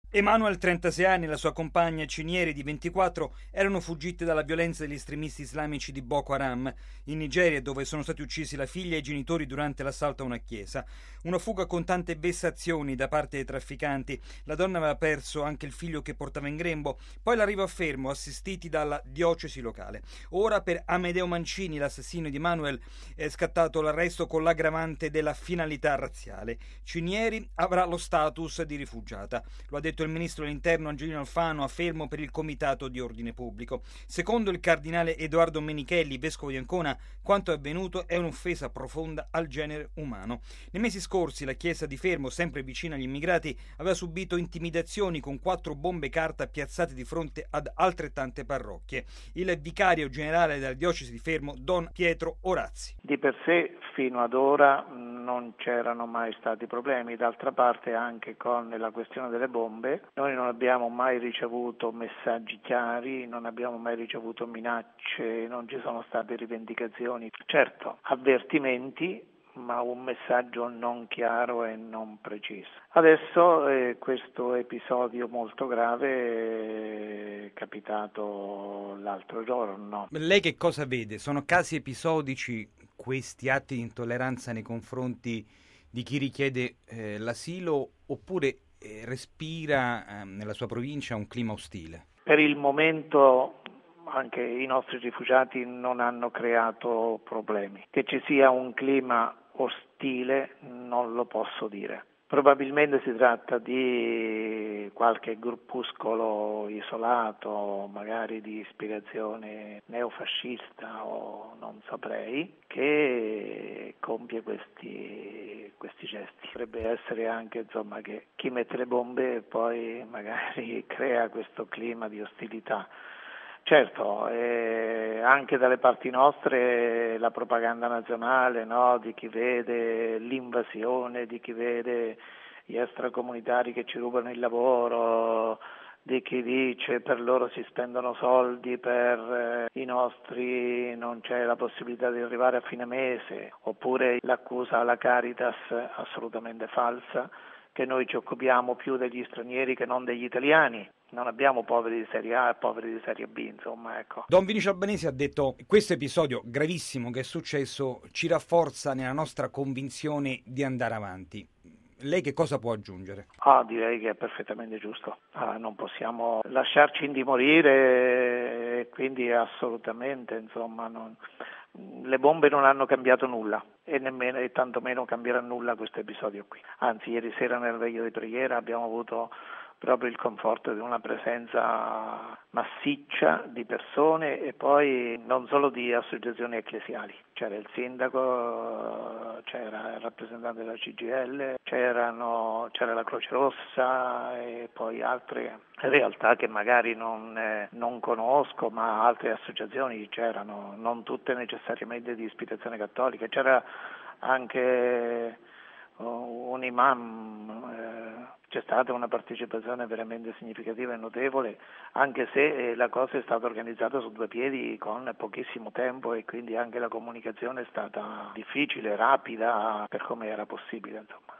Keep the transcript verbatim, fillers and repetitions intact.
Emanuel, trentasei anni, e la sua compagna Cinieri, di ventiquattro, erano fuggiti dalla violenza degli estremisti islamici di Boko Haram in Nigeria, dove sono stati uccisi la figlia e i genitori durante l'assalto a una chiesa. Una fuga con tante vessazioni da parte dei trafficanti. La donna aveva perso anche il figlio che portava in grembo. Poi l'arrivo a Fermo, assistiti dalla diocesi locale. Ora per Amedeo Mancini, l'assassino di Emanuel, è scattato l'arresto con l'aggravante della finalità razziale. Cinieri avrà lo status di rifugiata. Lo ha detto il ministro dell'Interno Angelino Alfano a Fermo per il Comitato di Ordine Pubblico. Secondo il cardinale Edoardo Menichelli, vescovo di Ancona, quanto è avvenuto è un'offesa profonda al genere umano. Nei mesi scorsi la chiesa di Fermo, sempre vicina agli immigrati, aveva subito intimidazioni con quattro bombe carta piazzate di fronte ad altrettante parrocchie. Il vicario generale della diocesi di Fermo, Don Pietro Orazzi. Di per sé fino ad ora non c'erano mai stati problemi, d'altra parte anche con la questione delle bombe noi non abbiamo mai ricevuto messaggi chiari, non abbiamo mai ricevuto minacce, non ci sono state rivendicazioni, certo avvertimenti, ma un messaggio non chiaro e non preciso. Adesso eh, questo episodio molto grave è capitato l'altro giorno. Lei che cosa vede? Sono casi episodici questi atti di intolleranza nei confronti di chi richiede eh, l'asilo oppure eh, respira eh, nella sua provincia un clima ostile? Per il momento anche i nostri rifugiati non hanno creato problemi. Che ci sia un clima ostile non lo posso dire. Probabilmente si tratta di qualche gruppuscolo isolato, magari di ispirazione neofascista o non saprei, che compie questi, questi gesti. Potrebbe essere anche insomma, che chi mette le bombe poi magari crea questo clima di ostilità. Certo, eh, anche dalle parti nostre la propaganda nazionale, no, di chi vede l'invasione, di chi vede gli extracomunitari che ci rubano il lavoro, di chi dice per loro si spendono soldi, per eh, i nostri non c'è la possibilità di arrivare a fine mese, oppure l'accusa alla Caritas assolutamente falsa, che noi ci occupiamo più degli stranieri che non degli italiani. Non abbiamo poveri di serie A e poveri di serie B, insomma, ecco. Don Vinicio Albanesi ha detto: questo episodio gravissimo che è successo ci rafforza nella nostra convinzione di andare avanti. Lei che cosa può aggiungere? Ah, direi che è perfettamente giusto. Ah, non possiamo lasciarci indimorire e quindi assolutamente, insomma, non... le bombe non hanno cambiato nulla e nemmeno e tantomeno cambierà nulla questo episodio qui. Anzi, ieri sera nel veglio di preghiera abbiamo avuto proprio il conforto di una presenza massiccia di persone e poi non solo di associazioni ecclesiali. C'era il sindaco, c'era il rappresentante della C G I L, c'erano, c'era la Croce Rossa e poi altre realtà che magari non, eh, non conosco, ma altre associazioni c'erano, non tutte necessariamente di ispirazione cattolica. C'era anche un imam, eh, c'è stata una partecipazione veramente significativa e notevole, anche se eh, la cosa è stata organizzata su due piedi con pochissimo tempo e quindi anche la comunicazione è stata difficile, rapida, per come era possibile, insomma.